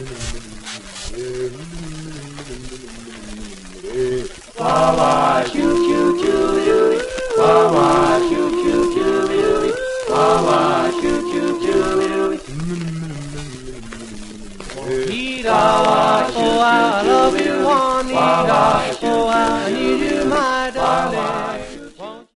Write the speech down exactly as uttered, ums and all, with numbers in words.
Wah wah choo choo choo doo. Wah wah choo choo choo doo. Wah wah choo choo choo doo. Need I, oh I love you, one need I, oh I